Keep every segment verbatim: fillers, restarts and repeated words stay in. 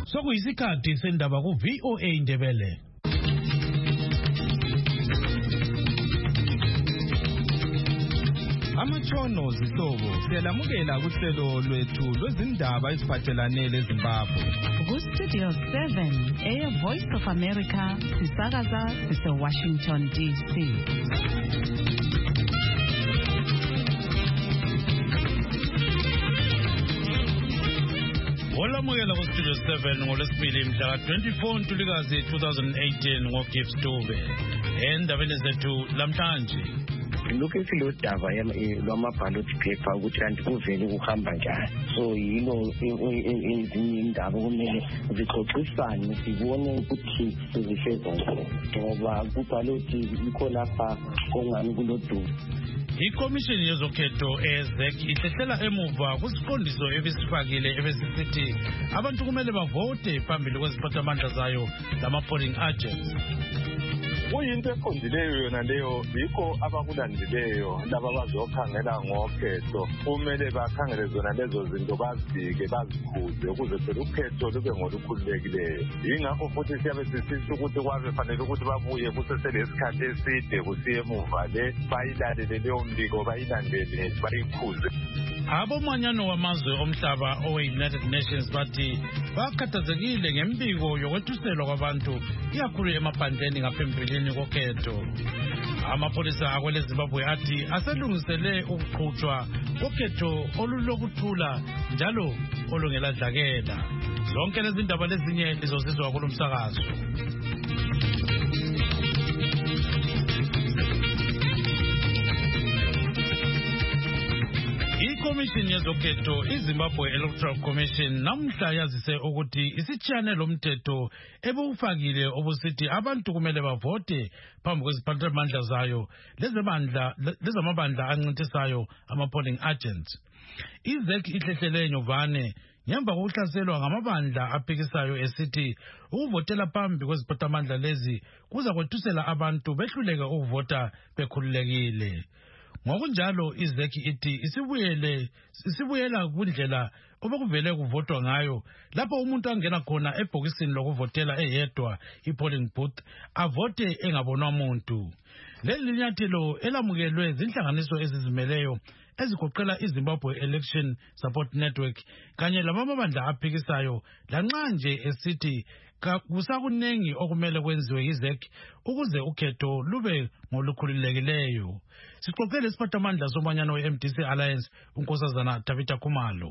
Sokuyisikhathi sendaba ku V O A Ndebele. Amatshono zihlobo siyalamukela kuhlelo lwethu lwezindaba eziphathelane leZimbabwe. Ku Studio seven, Air Voice of America, sisakaza sise Washington D C. Olamukela ku Studio seven ngolwesibili mhla twenty-four Ntulikazi twenty eighteen ngoGibbs Dube. Endabeni zethu lamhlanje. Lokhu lo daba lwama-ballot paper ukuthi kanti kuvele kuhamba njani. So yilo ezinye indaba kumele zixoxisane sibone ukuthi sizifeza njani ngoba ku-ballot ikho lapha kongani kulodumo. Ikomishini yezokhetho ezek ihlehlela emuva kusiqondiso ebisifakile ebesisithi abantu kumele bavote phambili kweziphathamandla zayo lama-polling agents. Kuyinto eqondileyo yona leyo, yikho abakulandileyo laba bazokhangela ngokhetho kumele bakhangele zona lezo zinto bazibike bazikhuze ukuze phela ukhetho lube ngolukhululekileyo. Yingakho futhi siyabe sisisho ukuthi kwabe fanele ukuthi babuye kuseselesikhathi eside kusiye emuva le bayilalele leyo mbiko bayilandele bayikhuze. Abomanyano wamazwe omhlaba owe-United Nations bathi bakhathazekile ngembiko yokwethuselwa kwabantu ikakhulu emaphandleni ngaphambili kokhetho. Amapolisa akwele Zimbabwe athi aselungisele ukuqhutshwa kokhetho olulokuthula njalo olungeladlakela. Zonke lezi ndaba lezinye lizozizwa kulo msakazo. Ikomishini yezokhetho iZimbabwe Electoral Commission namhla yazise ukuthi isitshiyane lomthetho ebufakile obusithi abantu kumele bavote phambi kweziphathamandla zayo lezamandla lezamabandla ancintisayo ama-polling agents. Izek ihlehlele nyovane ngemva kokuhlaselwa ngamabandla aphikisayo esithi ukuvotela phambi kweziphathamandla lezi kuza kwethusela abantu behluleke ukuvota bekhululekile. Ngokunjalo izeki ithi isibuyele isibuyela kundlela obekuvele kuvotwa ngayo lapho umuntu angena khona ebhokisini lokuvotela eyedwa i-polling booth avote engabonwa umuntu. Leli linyathelo elamukelwe zinhlanganiso ezizimeleyo ezigoqela iZimbabwe Election Support Network kanye lamabandla aphikisayo lanxa nje esithi kusakunengi okumele kwenziwe izek ukuze ukhetho lube ngolukhululekileyo. Sixoxele isiphathamandla somanyano we-M D C Alliance uNkosazana Tabitha Khumalo.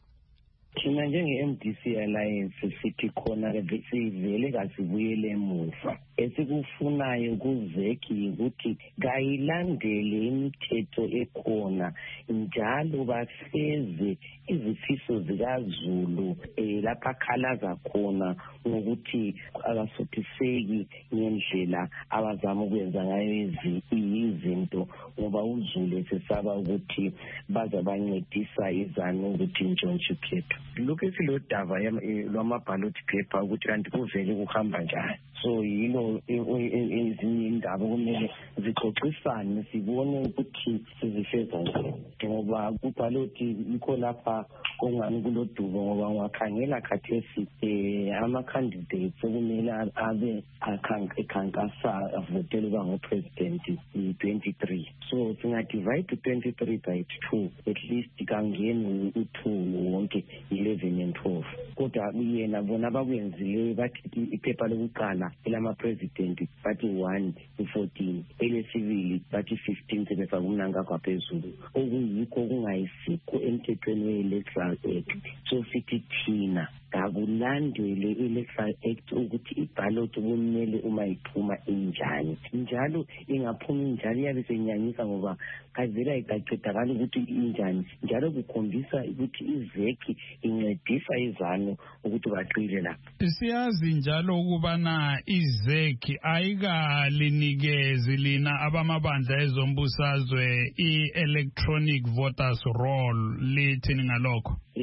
Thina njenge-M D C Alliance sithi khona sivele kasibuyele emuva. Esikufunayo kuzeki ukuthi kayilandele imithetho ekhona njalo bafeze izifiso zikaZulu lapha khalaza khona ngokuthi akasothiseki ngendlela abazama ukwenza ngayo izinto ngoba uZulu sesaba ukuthi baza bancedisa izanu ukuthi intshontshe ukhetho. Lokhu lo daba lwama-ballot paper ukuthi kanti kuvele kuhamba njani. So yilo ezinye indaba kumele zixoxisane sibone ukuthi sizifeza njani ngoba ku-ballot ikho lapha kongani kulodumo ngoba ungakhangela khathesi ama-candidates okumele abe akhankasa avotele uba ngo-president twenty-three. So singadivide twenty-three by two, at least kangeni u-two wonke eleven and twelve. Kodwa yena bona bakwenzileyo bathi iphepha lokuqala elama-president bathi one u-fourteen, elesibili bathi fifteen sebefaka umnanga kwaphezulu okuyikho kungayisikho emthethweni we-electoral act. So sithi thina akulandele i-electoral act ukuthi iballot kumele uma iphuma injani njalo ingaphuma injani yabe senyanyisa ngoba kavela ikaqedakala ukuthi injani njalo kukhombisa ukuthi izeki incedisa izano ukuthi baqile lapha. Siyazi njalo ukubana izeki ayikalinikezi lina abamabandla ezombusazwe i-electronic voters roll lithini ngalokho. Eh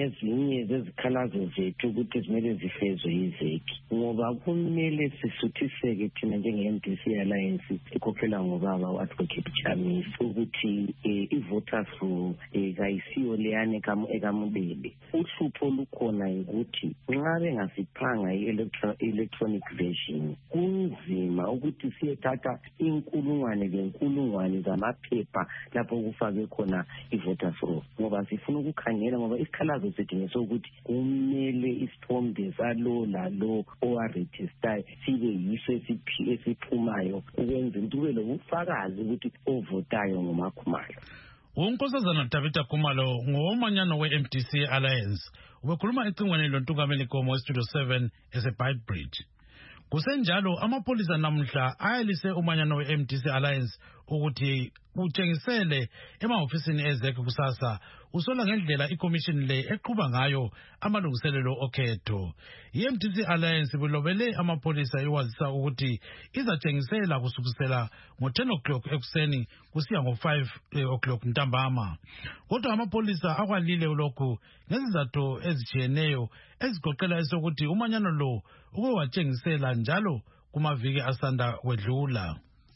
ngezinye zezikhalazo zethu ukuthi zimele zifezwe yizeki, ngoba kumele sisuthiseke thina njenge-M D C Alliance ekhokhela ngobaba u-Advocate Chamisa ukuthi i-voters roll kayisiyo leyane ekamubele. Uhlupho lukhona ukuthi nxa bengasiphanga i-electronic version kunzima ukuthi siyethatha inkulungwane lenkulungwane zamaphepha lapho kufake khona i-voters roll, ngoba sifuna ukukhangela, ngoba isikhalazo sethu ngesokuthi kumele isithombe salo lalo owarejistayo sibe yiso esiphumayo ukwenza ukuthi kube lobufakazi ukuthi ovotayo nguMakhumalo. Unkosazana Tabitha Khumalo ngowomanyano we-M D C Alliance ubekhuluma ecingweni lontungameli Nkomo we-Studio seven ese-Beitbridge. Kusenjalo amapolisa namhla ayalise umanyano we-M D C Alliance ukuthi utshengisele emahofisini ezekhe kusasa usola ngendlela ikomishini le eqhuba ngayo amalungiselelo okhetho. I-M D C Alliance bilobele amapolisa iwazisa ukuthi izatshengisela kusukisela ngo-ten o'clock ekuseni kusiya ngo-five o'clock ntambama. Kodwa amapolisa akwalile lokhu ngezizathu ezitshiyeneyo ezigoqela esokuthi umanyano lo uke watshengisela njalo kumaviki asanda kwedlula.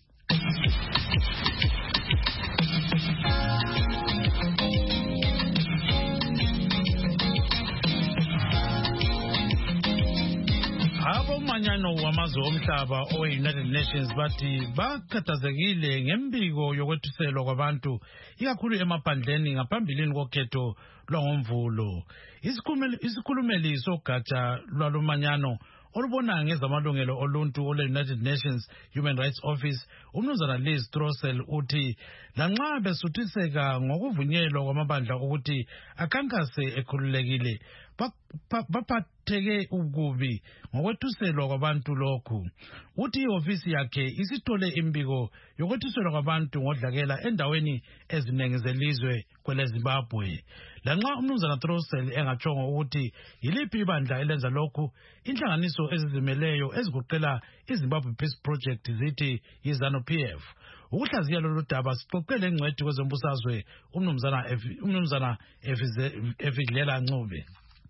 Abomanyano wamazwe omhlaba owe-United Nations bathi bakhathazekile ngembiko yokwethuselwa kwabantu ikakhulu emaphandleni ngaphambilini kokhetho lwangomvulo. Isikhulumeli sogatsha lwalomanyano olubona ngezamalungelo oluntu ole-United Nations Human Rights Office umnumzana Liz Throssell uthi lanxa besuthiseka ngokuvunyelwa kwamabandla ukuthi akhankase ekhululekile baphatheke ukubi ngokwethuselwa kwabantu lokhu. Uthi ihofisi yakhe isithole imbiko yokwethuselwa kwabantu ngodlakela endaweni eziningi zelizwe kwele Zimbabwe. Lanxa umnumzana Throssell engachongo ukuthi yiliphi ibandla elenza lokhu, inhlanganiso ezizimeleyo ezigoqela iZimbabwe Peace Project zithi yi-ZANU-P F. Ukuhlaziya lolu daba sixoxele ingcwethi kwezombusazwe umnumzana umnumzana Efidlela Ncube.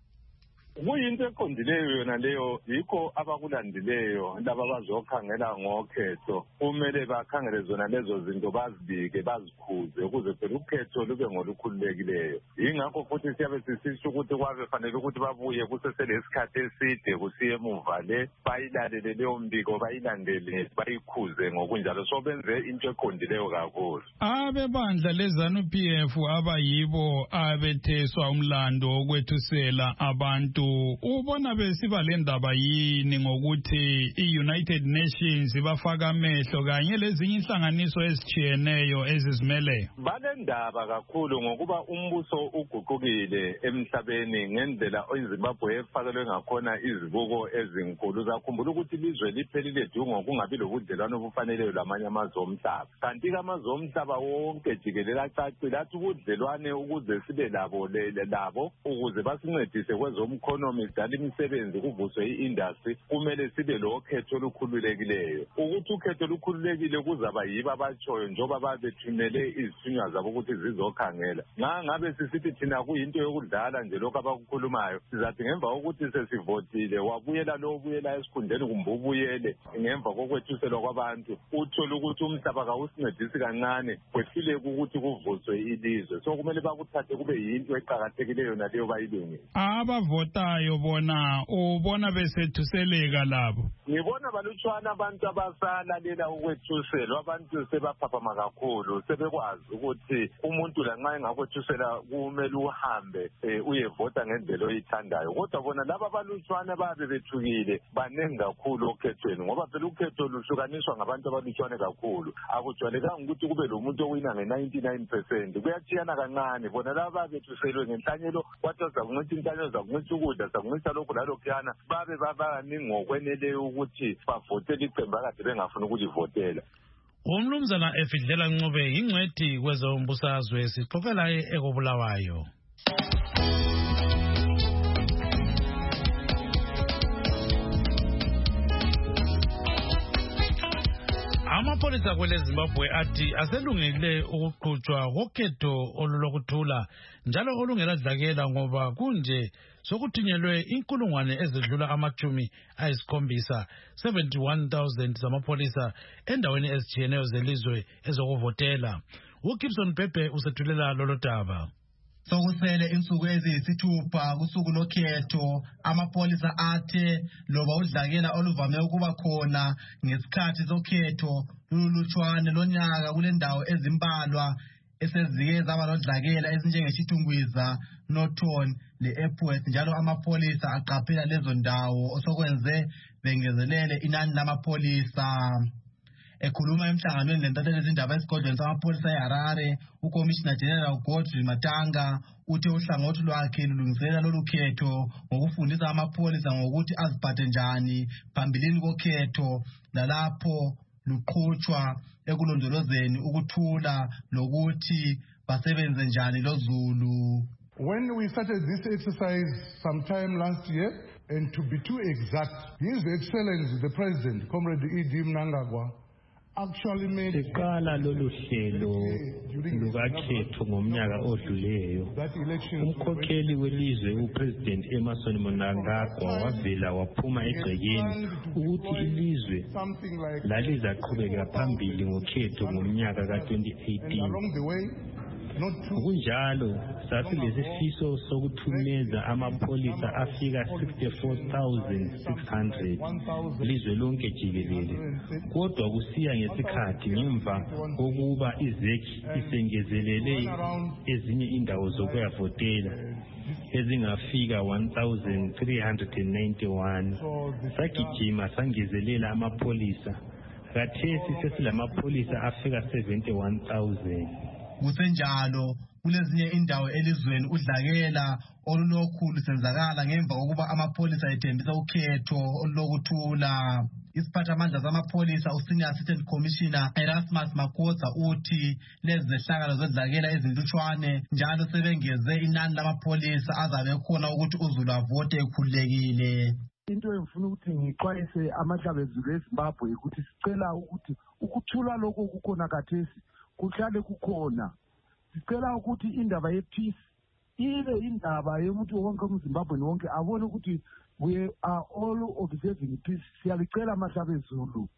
Kuyinto eqondileyo yona leyo, yikho abakulandileyo laba bazokhangela ngokhetho kumele bakhangele zona lezo zinto bazibike bazikhuze ukuze phela ukhetho lube ngolukhululekileyo. Yingakho futhi siyabe sisisho ukuthi kwabe fanele ukuthi babuye kuseselesikhathi eside kusiye emuva le bayilalele leyo mbiko bayilandele bayikhuze ngokunjalo, so benze into eqondileyo kakhulu. Abebandla le-ZANU-P F abayibo abetheswa umlando wokwethusela abantu ubona besiba le ndaba yini ngokuthi i-United Nations bafaka amehlo kanye lezinye inhlanganiso ezitshiyeneyo ezizimeleyo? Bale ndaba kakhulu ngokuba umbuso uguqukile emhlabeni ngendlela iZimbabwe efakelwe ngakhona izibuko ezinkulu. Zakhumbula ukuthi ilizwe liphelile dungo kungabi lobudlelwano obufaneleyo lamanye amazwe omhlaba, kanti-ke amazwe omhlaba wonke jikelele acacile athi ubudlelwane ukuze sibe labo labo ukuze basincedise kwezomkhono sidala imisebenzi kuvuswe i-industry kumele sibe lo khetho olukhululekileyo. Ukuthi ukhetho olukhululekile kuzaba yibo abatshoyo njengoba babethumele izithunywa zabo ukuthi zizokhangela. Ngabe sisithi thina kuyinto yokudlala nje lokho abakukhulumayo, sizathi ngemva kokuthi sesivotile wabuyela lo ubuyela esikhundleni kumbe ubuyele ngemva kokwethuselwa kwabantu uthola ukuthi umhlaba kawusincedisi kancane kwehlile ukuthi kuvuswe ilizwe. So kumele bakuthathe kube yinto eqakathekileyo naleyo bayilungile. Abavota bona ubona besethuseleka labo. Ngibona balutshwana abantu abasalalela ukwethuselwa, abantu sebaphaphama kakhulu, sebekwazi ukuthi umuntu lanxa engakwethusela kumele uhambe uyevota ngendlela oyithandayo. Kodwa bona laba balutshwana babe bethukile banengi kakhulu okhethweni, ngoba phela ukhetho luhlukaniswa ngabantu abalutshwane kakhulu. Akujwayelekanga ukuthi kube lo muntu owina nge-ninety-nine percent, kuyachiyana kancane. Bona laba bethuselwe ngenhlanyelo kwathi zakuncitha inhlanyelo zakuncitha ukudla zakuncitha lokhu lalokhuyana babe babaningi ngokweneleyo ukuthi bavotele iqembu akade bengafuna ukulivotela. Umnumzana Efidlela Ncube ingcwethi kwezombusazwe sixoxela ekobulawayo. Amapolisa Amapholisa kwele Zimbabwe athi aselungile ukuqhutshwa kokhetho olulokuthula njalo olungeladlakela ngoba kunje sokuthunyelwe inkulungwane ezidlula amachumi ayisikhombisa seventy-one thousand zamapholisa endaweni ezitshiyeneyo zelizwe ezokuvotela. uGibson Pepe usethulela lolo daba. Sokusele insuku eziyisithupha kusuku lokhetho, amapholisa athe loba udlakela oluvame ukuba khona ngesikhathi sokhetho lulutshwane lonyaka kule ndawo ezimbalwa esezike zaba lodlakela ezinjengeshithungwiza, Norton le-Epworth, njalo amapholisa aqaphela lezo ndawo osokwenze bengezelele inani lamapholisa. Ekhuluma emhlanganweni lentatheli izindaba esigodlweni samapholisa eHarare, uCommissioner General Godfrey Matanga uthe uhlangothi lwakhe lulungiselela lolu khetho ngokufundisa amapholisa ngokuthi aziphathe njani phambilini kokhetho lalapho luqhutshwa ekulondolozeni ukuthula lokuthi basebenze njani lozulu. When we started this exercise sometime last year, and to be too exact, His Excellency the President, Comrade E D Mnangagwa, actually made siqala lolu hlelo lukakhetho ngomnyaka odluleyo. Umkhokheli welizwe uPresident Emmerson Mnangagwa wavela waphuma egcekeni ukuthi ilizwe lalizaqhubeka phambili ngokhetho ngomnyaka ka twenty eighteen. Kunjalo sasilesifiso sokuthumeza amapholisa afika sixty-four thousand six hundred lizwe lonke jikelele. Kodwa kusiya ngesikhathi ngemva kokuba izeki isengezelele ezinye indawo zokuyavotela ezingafika one thousand three hundred ninety-one, sagijima sangezelela amapholisa. Khathesi sesilamapolisa afika seventy-one thousand. Kusenjalo kulezinye indawo elizweni udlakela olulokhulu senzakala ngemva kokuba amapholisa ethembisa ukhetho olulokuthula. Isiphathamandla zamapholisa uSenior Assistant Commissioner Erasmus Makhoza uthi lezi zehlakalo zodlakela ezintutshwane njalo sebengeze inani lamapholisa azabe khona ukuthi uzulu avote ekhululekile. Into engifuna ukuthi ngixwayise amahlabezulu eZimbabwe ukuthi sicela ukuthi ukuthula lokho kukhona kathesi kuhlale kukhona. Sicela ukuthi indaba ye-peace ibe indaba yomuntu wonke umZimbabwe wonke abone ukuthi we are all observing peace. Siyalicela amahlabezulu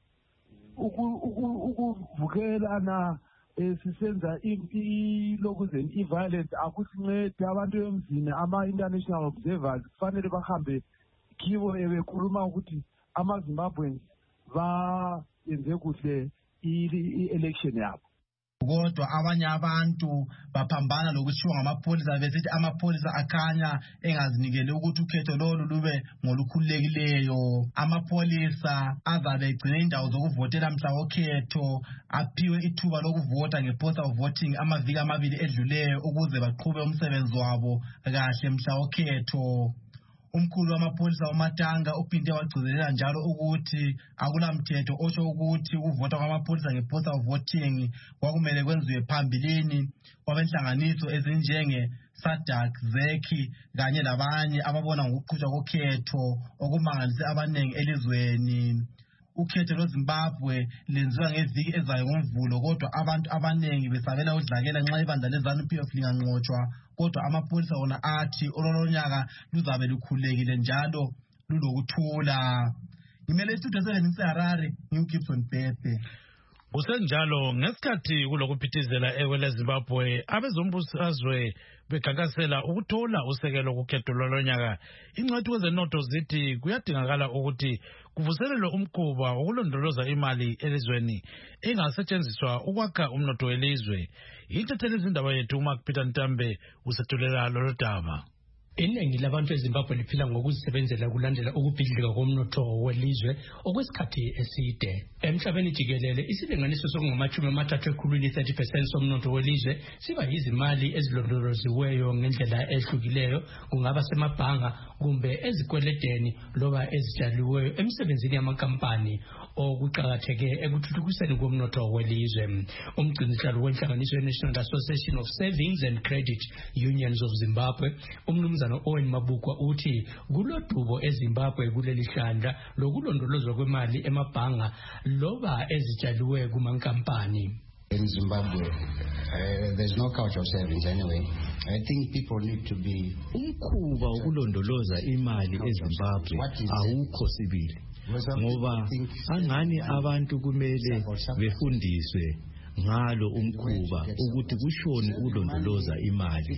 ukuvukelana sisenza ilokuzeni i-violence akusincede abantu emzini. Ama-international observers kufanele bahambe kibo ebekhuluma ukuthi amaZimbabweans bayenze kuhle i-election yabo. Kodwa abanye abantu baphambana lokushiwo ngamapholisa besithi amapholisa akhanya engazinikele ukuthi ukhetho lolu lube ngolukhululekileyo. Amapholisa azabe egcine indawo zokuvotela mhla wokhetho aphiwe ithuba lokuvota ngepostal voting amaviki amabili edluleyo ukuze baqhube umsebenzi wabo kahle mhla wokhetho. Umkhulu wamapholisa uMatanga uphinde wagcizelela njalo ukuthi akulamthetho osho ukuthi ukuvota kwamapholisa ngepostal voting kwakumele kwenziwe phambilini kwabenhlanganiso ezinjenge SADC, Zeki kanye labanye ababona ngokuqhutshwa kokhetho okumangalise abanengi elizweni. Ukhetho lweZimbabwe lenziwa ngeviki ezayo ngoMvulo, kodwa abantu abanengi besabela udlakela nxa ibandla leZANU-P F linganqotshwa. Kodwa amapholisa wona athi ololonyaka luzabe lukhulekile njalo lulokuthula. Ngimele isitudio seven seHarare, ngiuGibson Pepe. Kusenjalo ngesikhathi kulokuphithizela ewele Zimbabwe abezombusazwe bekhankasela ukuthola usekelo kukhetho lolonyaka. Ingcwethi kwezenotho zithi kuyadingakala ukuthi kuvuselelwe umkhuba wokulondoloza imali elizweni engasetshenziswa ukwakha umnotho welizwe. Intatheli izindaba yethu uMark Peter Ntambe usethulela lolu daba. Iningi labantu eZimbabwe liphila ngokuzisebenzela kulandela ukubhidlika komnotho welizwe okwesikhathi eside. Emhlabeni jikelele isilinganiso sokungamachumi amathathu ekhulwini thirty percent somnotho welizwe siba yizimali ezilondoloziweyo ngendlela ehlukileyo, kungaba semabhanga kumbe ezikweleteni loba ezitshaliweyo emsebenzini yamakampani okuqakatheke ekuthuthukiseni komnotho welizwe. Umgcinisihlalo wenhlanganiso ye-National Association of Savings and Credit Unions of Zimbabwe, umnumzana Owen Mabukwa, uthi kulodubo eZimbabwe kuleli hlandla lokulondolozwa kwemali emabhanga loba ezitshaliweyo kumankampani. In Zimbabwe, uh, there's no culture of savings anyway. I think people need to be... Umkhuba ukulondoloza imali eZimbabwe awukho sibili. Ngoba angani abantu kumele befundiswe ngalo umkhuba ukuthi kushoni ulondoloza imali.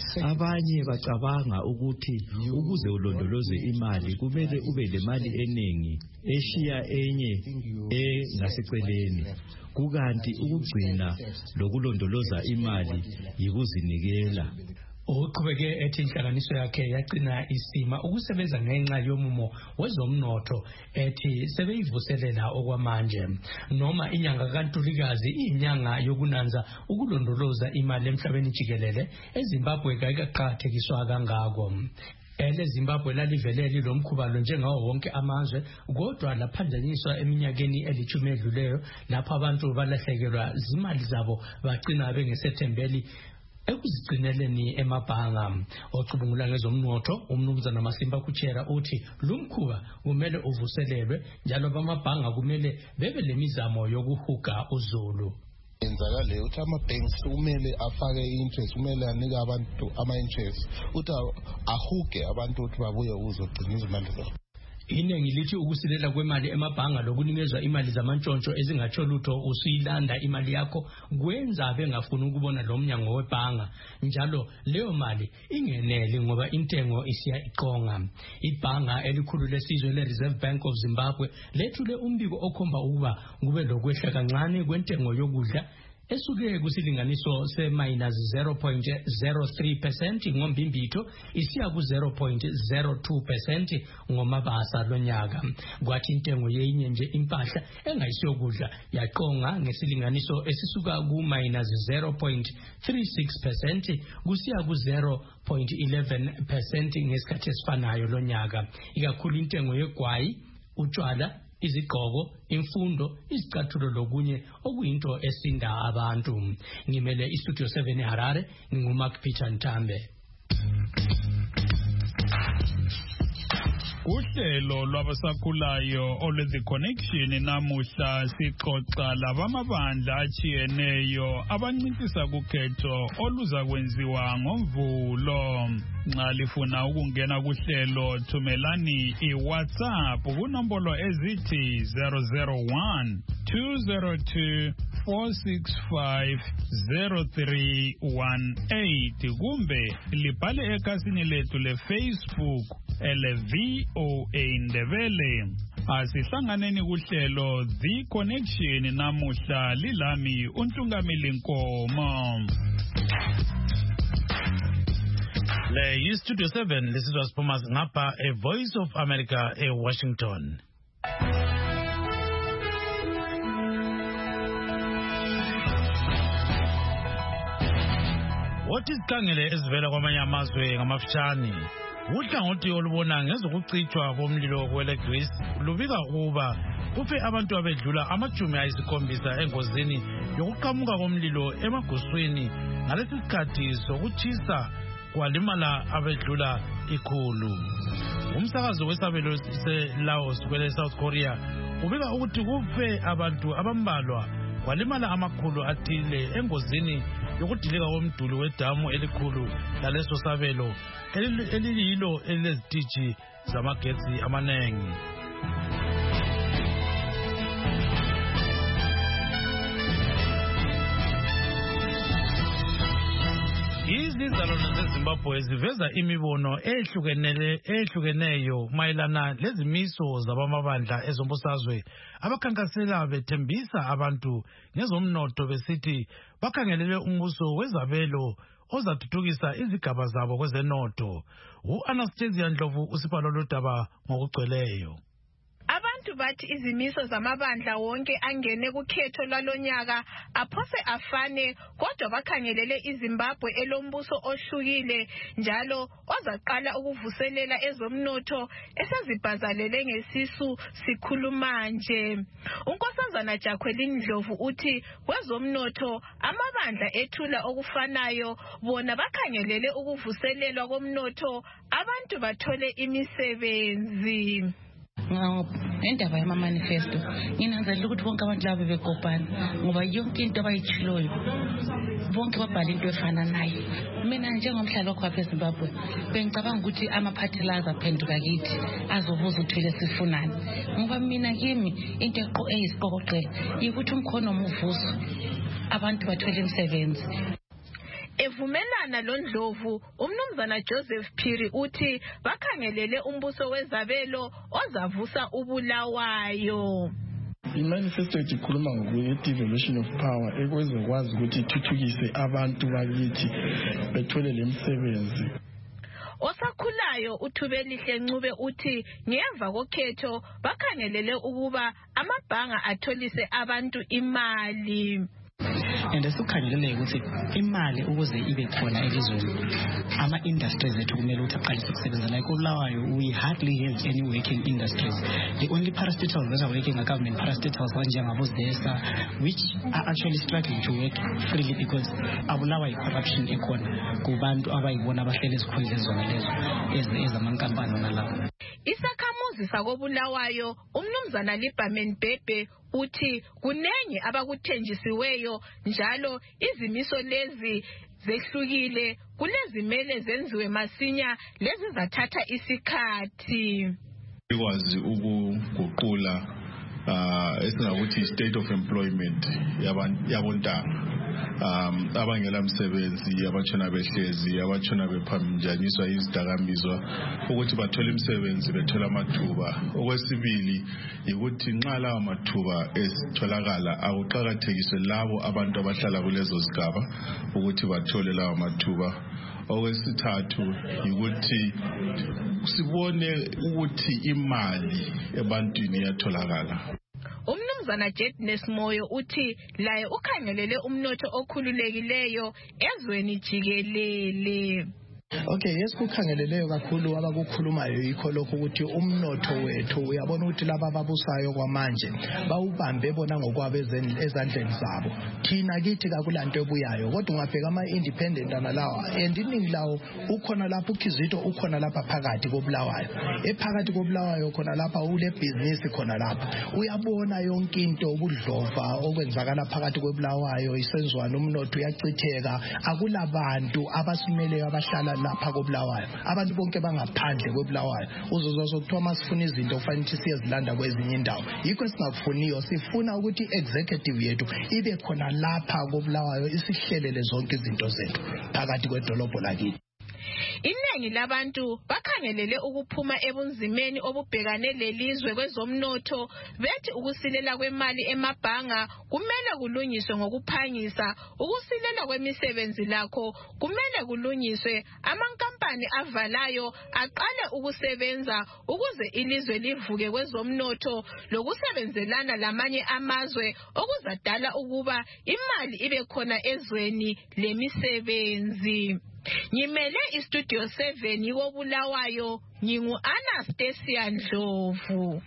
Abanye bacabanga ukuthi ukuze ulondoloze imali kumele ube le mali eningi eshiya enye engaseceleni. Kukanti ukugcina lokulondoloza imali yikuzinikela. Uqhubeke ethi inhlanganiso yakhe yagcina isima ukusebenza ngenxa yomumo wezomnotho ethi sebeyivuselela okwamanje. Noma inyanga kaNtulikazi inyanga yokunanza ukulondoloza imali emhlabeni jikelele, eZimbabwe kayikaqhathekiswa kangako. Ele Zimbabwe laliveleli lomkhuba lo njengawo wonke amazwe, kodwa laphanjaniswa eminyakeni elithumi edluleyo lapho abantu balahlekelwa zimali zabo bagcina bengesethembeli ekuzigcineleni emabhanga. Ocubungula ngezomnotho umnumzana Masimba Kuchera uthi lumkhuba kumele uvuselelwe njalo bamabhanga kumele bebe lemizamo yokuhuga uzulu. Enzakale uthi ama-banks kumele afake i-interest, kumele anike abantu ama-interest uthi ahuge abantu ukuthi babuye ukuzogcina izimali zabo. Iningi lithi ukusilela kwemali emabhanga lokunikezwa imali zamantshontsho ezingatsho lutho usuyilanda imali yakho kwenza bengafuni ukubona lo mnyango webhanga, njalo leyo mali ingenele ngoba intengo isiya iqonga. Ibhanga elikhulu lesizwe le-Reserve Bank of Zimbabwe lethule umbiko okhomba ukuba kube lokwehla kancane kwentengo yokudla esuke kusilinganiso se-minus zero point zero three percent ngombimbitho isiya ku-zero point zero two percent ngomabasa lonyaka. Kwathi intengo yenye nje impahla engayisiyokudla yaqonga ngesilinganiso esisuka ku-minus zero point three six percent kusiya ku-zero point eleven percent ngesikhathi esifanayo lonyaka. Ikakhulu intengo yegwayi, utshwala, izigqoko, imfundo, izicathulo lokunye okuyinto esinda abantu. Ngimele iStudio seven eHarare, nginguMark Peter Ntambe. Uhlelo lwabasakhulayo olwe-The Connection namuhla sixoxa labamabandla achiyeneyo abancintisa kukhetho oluza kwenziwa ngoMvulo. Nxa lifuna ukungena kuhlelo thumelani iWhatsApp kunombolo ezithi zero zero one two zero two four six five zero three one eight kumbe libhale ekhasini lethu leFacebook ele V O A Ndebele. Asihlanganeni kuhlelo The Connection namuhla, lilami uNtungamili Nkomo. Le yiStudio seven lisizwa siphuma ngapha e Voice of America e Washington. Wothi sikhangele ezivela kwamanye amazwe ngamafishane. Uhlangothi olubona ngezokucitshwa komlilo kweleGreece lubika ukuba kufe abantu abedlula amajumi ayisikhombisa engozini yokuqhamuka komlilo emaguswini ngalesi sikhathi sokuchisa kwalimala abedlula ikhulu. Umsakazo wesabelo se-Laos kwele South Korea ubika ukuthi kufe abantu abambalwa kwalimala amakhulu athile engozini yokudilika komduli wedamu elikhulu laleso sabelo eliyilo elilezitiji zamagetsi amanengi. Izizalwane zeZimbabwe ziveza imibono ehlukeneyo mayelana lezimiso zabamabandla ezombusazwe abakhankasela bethembisa abantu ngezomnotho besithi bakhangelele umbuso wezabelo ozathuthukisa izigaba zabo kwezenotho. U-Anastasia Ndlovu usiphala lodaba ngokugcweleyo. Abantu abantu bathi izimiso zamabandla wonke angene kukhetho lwalonyaka aphose afane kodwa bakhangelele iZimbabwe elombuso ohlukile njalo ozaqala ukuvuselela ezomnotho esezibhazalele ngesisu sikhuluma nje. uNkosazana Jacqueline Ndlovu uthi kwezomnotho amabandla ethula okufanayo bona bakhangelele ukuvuselelwa komnotho abantu bathole imisebenzi. Ngendaba yama manifesto nginanzelela ukuthi bonke abantu labo bekopana ngoba yonke into abayichiloyo bonke babhala into efana nayo. Mina njengomhlali wakho eZimbabwe bengicabanga ukuthi ama party laws aphenduka kithi azobuza uthele sifunani ngoba mina kimi into eqo eyisiqoqoqela ukuthi umkhono omuvuso abantu bathole imisebenzi. Evumelana loNdlovu umnumzana Joseph Phiri uthi bakhangelele umbuso wezabelo ozavusa ubulawayo. imanifesto ikhuluma ngokuyi-devolution of power ekwezokwazi ukuthi ithuthukise abantu bakithi bethole lemisebenzi. Osakhulayo uThubelihle Ncube uthi ngemva kokhetho bakhangelele ukuba amabhanga atholise abantu imali. And esikhangelele ukuthi imali ukuze ibe khona elizweni ama industries ethu kumele ukuthi aqalise ukusebenza like uBulawayo we hardly have any working industries. The only parastatals that are working are government parastatals njengabo Zesa which are actually struggling to work freely because abulawayo corruption ekhona kubantu abayibona abahlele esikhundleni zona lezo ezamankampani nalabo. Isakhamuzi sakobulawayo umnumzana Liberman Bhebhe uthi kunenye abakuthenjisiweyo njalo izimiso lezi zehlukile kulezimele zenziwe masinya lezi zathatha isikhathi. Ikwazi ukuguqula uh esingakuthi state of employment yabontanga um abangela msebenzi abatshona behlezi abatshona bephamjaniswa izidakamizwa ukuthi bathole imisebenzi bethola amathuba. Okwesibili ukuthi nxa lawo mathuba esitholakala akuqhakathekiswe labo abantu abahlala kulezo zigaba ukuthi bathole lawo mathuba. Okwesithathu ukuthi sibone ukuthi imali ebantwini iyatholakala. Umnumzana Jedness Moyo uthi laye ukhangelele umnotho okhululekileyo ezweni jikelele. Okay, yes kukhangeleleyo kakhulu abakukhulumayo yikho lokho ukuthi umnotho wethu uyabona ukuthi laba ababusayo kwamanje bawubambe bona ngokwabo ezandleni zabo. Thina kithi kakulanto ebuyayo kodwa ungabheka ama independent analawa and iningi lawo ukhona lapha uKizito ukhona lapha phakathi koBulawayo. Ephakathi koBulawayo khona lapha ule business khona lapha. Uyabona yonke into ubudlova okwenzakala phakathi koBulawayo isenzwana umnotho uyachitheka akulabantu abasimeleyo abahlala lapha koBulawayo. Abantu bonke bangaphandle koBulawayo uzozwa sokuthiwa masifuna izinto kufanele ukuthi siyezilanda kwezinye indawo. Yikho singakufuniyo sifuna ukuthi executive yethu ibe khona lapha koBulawayo isihlelele zonke izinto zethu phakathi kwedolobho lakithi. Iningi labantu bakhangelele ukuphuma ebunzimeni obubhekane lelizwe kwezomnotho bethi ukusilela kwemali emabhanga kumele kulungiswe ngokuphangisa. Ukusilela kwemisebenzi lakho kumele kulungiswe. Amankampani avalayo aqale ukusebenza ukuze ilizwe livuke kwezomnotho lokusebenzelana lamanye amazwe okuzadala ukuba imali ibe khona ezweni lemisebenzi. Ngimele istudio seven yikoBulawayo ngingu Anastasia Ndlovu.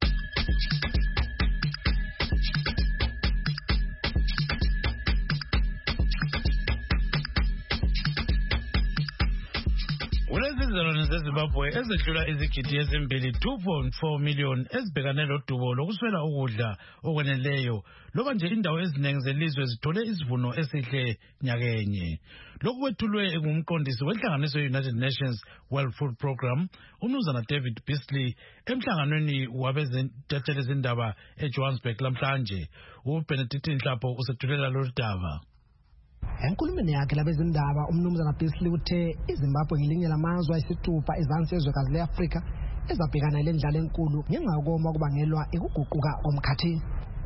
Kulezizalwane zeZimbabwe ezedlula izigidi ezimbili two point four million ezibhekane lodubo lokuswela ukudla okweneleyo loba nje indawo eziningi zelizwe zithole isivuno esihle nyakenye. Lokhu kwethulwe ngumqondisi wenhlanganiso ye-United Nations World Food Program umnumzana David Beasley emhlanganweni wabezentshela izindaba eJohannesburg lamhlanje. uBenedict Nhlapho usethulela lolu daba. Enkulumeni yakhe labezindaba umnumzana Beasley uthe iZimbabwe ngelinye lamazwe ayisithupha ezansi ezwekazi leAfrika ezabhekana lendlala enkulu ngenxa yokoma kubangelwa ikuguquka komkhathi.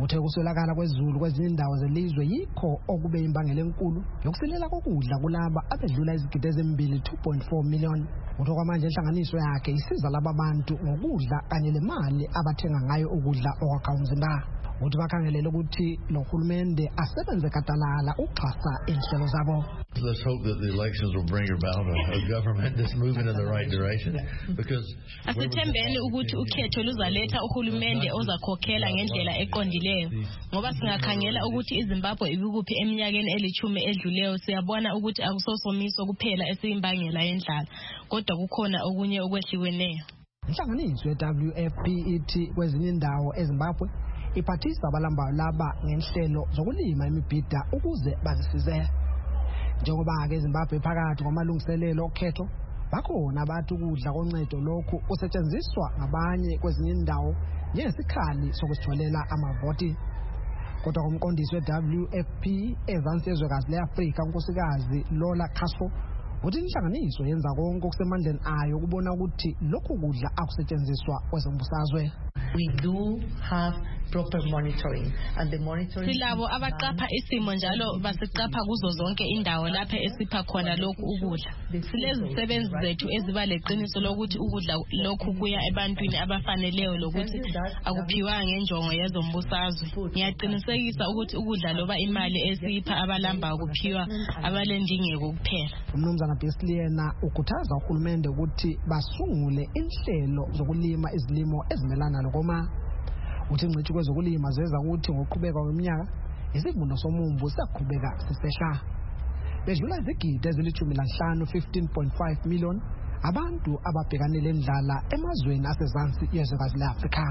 uthe ukuswelakala kwezulu kwezinye indawo zelizwe yikho okube imbangela enkulu yokusilela kokudla kulaba abedlula izigidi ezimbili two point four million. Uthe kwamanje inhlanganiso yakhe isiza laba bantu ngokudla kanye nemali abathenga ngayo ukudla okwakha umzimba. Uthi bakhangelele ukuthi lo hulumende asebenze katalala ukuxhasa inhlelo zabo. Let's hope that the elections will bring about a, a government that's moving in the right direction, because asithembeni ukuthi ukhetho luzaletha uhulumende ozakhokhela ngendlela eqondileyo, ngoba singakhangela ukuthi iZimbabwe ibikuphi eminyakeni elithumi edluleyo siyabona ukuthi akusosomiso kuphela esiyimbangela yendlala, kodwa kukhona okunye okwehliweneyo. Inhlanganiso ye-W F P ithi kwezinye indawo eZimbabwe iphathisa abalambayo laba ngenhlelo zokulima imibhida ukuze bazisize. Njengoba-ke eZimbabwe phakathi kwamalungiselelo okhetho, bakhona abathi ukudla koncedo lokhu kusetshenziswa ngabanye kwezinye indawo njengesikhali sokusitholela amavoti. Kodwa kumqondisi we-W F P ezansi yezwekazi le-Afrika unkosikazi Lola Castro uthi inhlanganiso yenza konke okusemandleni ayo ukubona ukuthi lokhu kudla akusetshenziswa kwezombusazwe. We do have proper monitoring, and the monitoring silabo abaqapha isimo njalo basiqapha kuzo zonke indawo lapha esipha khona lokhu ukudla. Silezisebenzi zethu eziba leqiniso lokuthi ukudla lokhu kuya ebantwini abafaneleyo lokuthi akuphiwa ngenjongo yezombusazwe. Ngiyaqinisekisa ukuthi ukudla loba imali esipha abalamba kuphiwa abalendingeko kuphela. Umnumzana Beasley yena ukhuthaza uhulumende ukuthi basungule inhlelo zokulima izilimo ezimelana lokoma. Uthi ingcitshi kwezokulima zeza ukuthi ngokuqhubeka kweminyaka isivuno somumbu siyaqhubeka sisehla. Bedlula izigidi ezilithumi lanhlanu fifteen point five million abantu ababhekanele indlala emazweni asezansi yezwekazi le-Afrika.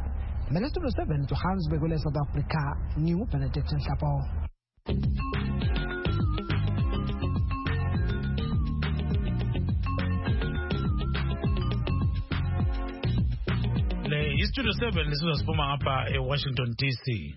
Studio seven Johannesburg kule South Africa, ngingu-Benedict Nhlapo. Le Studio seven lisizosipuma ngapha eWashington D C.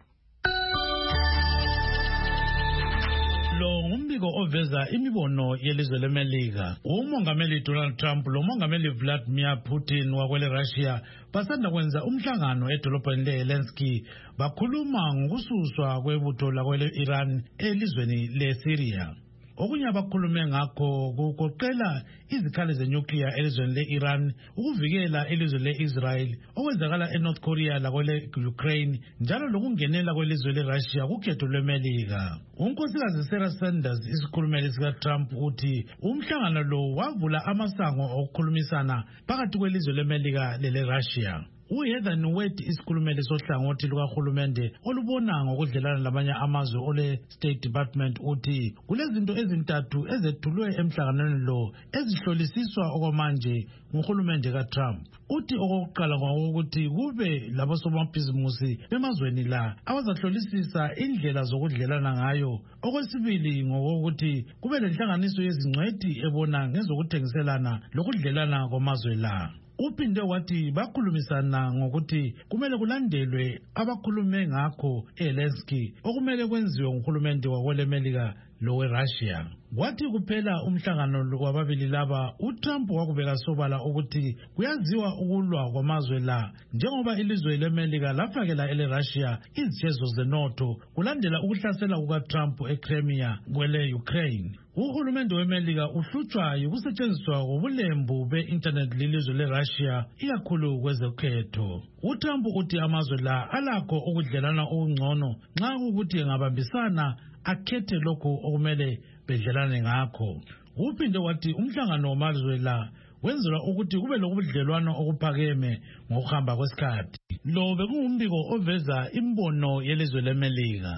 Lo ngumbiko oveza imibono yelizwe leMelika. Umongameli Donald Trump lo mongameli Vladimir Putin wakwele Russia basanda kwenza umhlangano edolobheni leHelsinki bakhuluma ngokususwa kwebutho lakwele Iran elizweni leSyria. Okunye abakhulume ngakho kugoqela izikhali zenuclear elizweni le-Iran, ukuvikela elizwe le-Israel, okwenzakala eNorth Korea lakwele Ukraine, njalo lokungenela kwelizwe le-Russia kukhetho lweMelika. Unkosikazi Sarah Sanders, isikhulumeli sika-Trump, uthi umhlangano lo wavula amasango okukhulumisana phakathi kwelizwe leMelika lele-Russia. uHeather Nauert isikhulumeli sohlangothi lukahulumende olubona ngokudlelana labanye amazwe ole State Department uthi kulezinto ezintathu ezethulwe emhlanganweni lo ezihlolisiswa okwamanje nguhulumende kaTrump. Uthi okokuqala ngokuthi kube labosomabhizimusi bemazweni la abazahlolisisa indlela zokudlelana ngayo. Okwesibili ngokuthi kube lenhlanganiso yezingcweti ebona ngezokuthengiselana lokudlelana kwamazwe la. Uphinde wathi bakhulumisana ngokuthi kumele kulandelwe abakhulume ngakho eHelsinki okumele kwenziwe nguhulumende wakweleMelika loweRussia. Wathi kuphela umhlangano wababili laba uTrump wakubeka sobala ukuthi kuyaziwa ukulwa kwamazwe la njengoba ilizwe leMelika lafakela eleRussia izijezo zenotho kulandela ukuhlasela kukaTrump eCrimea kwele Ukraine. Uhulumende weMelika uhlutshwa ukusetshenziswa kobulembu be-internet lilizwe leRussia ikakhulu kwezokhetho. uTrump uthi amazwe la alakho ukudlelana okungcono nxa ukuthi engabambisana akhethe lokho okumele bedlelane ngakho. Uphinde wathi umhlangano wamazwe la wenzelwa ukuthi kube lokubudlelwano okuphakeme ngokuhamba kwesikhathi. Lo bekungumbiko oveza imbono yelizwe leMelika.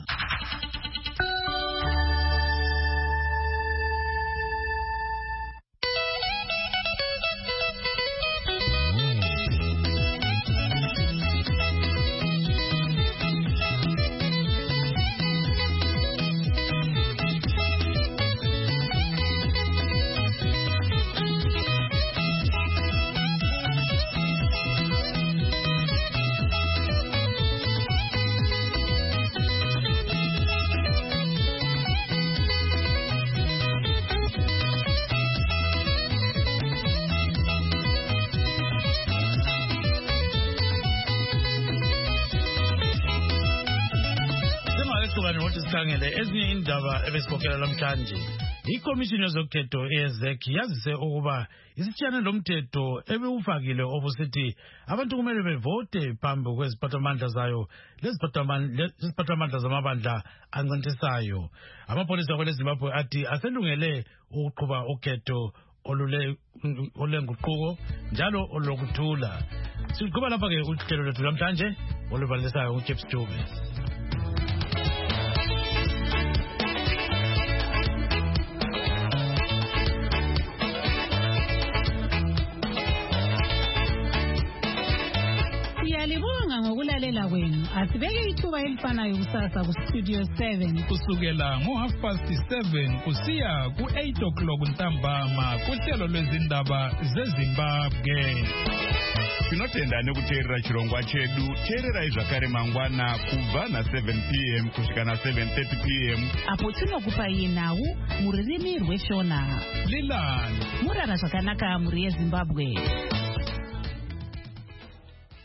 asukane ukuthi sikhangele ezinye indaba ebesibokela namhlanje. Ikomishini yezokhetho eyezek yazise ukuba isitshiyane lomthetho ebewufakile obusithi abantu kumele bevote phambi kweziphathamandla zayo leziphathamandla zamabandla ancintisayo. Amapolisa kweleZimbabwe athi aselungele ukuqhuba ukhetho olenguquko njalo olokuthula. Siqhuba lapha ke uhlelo lwethu namhlanje olubalisayo uJeff Dube. Siyalibonga ngokulalela kwenu. Asibeke ithuba elifanayo kusasa ku Studio seven kusukela ngo half past seven kusiya ku eight o'clock ntambama kuhlelo lwezindaba zeZimbabwe. Tinotenda nekuteerera chirongwa chedu. Teererai zvakare mangwana kubva na seven p m kusvika na seven thirty p m apo tinokupai nhau mururimi rweshona. Lilani murara zvakanaka muri yeZimbabwe.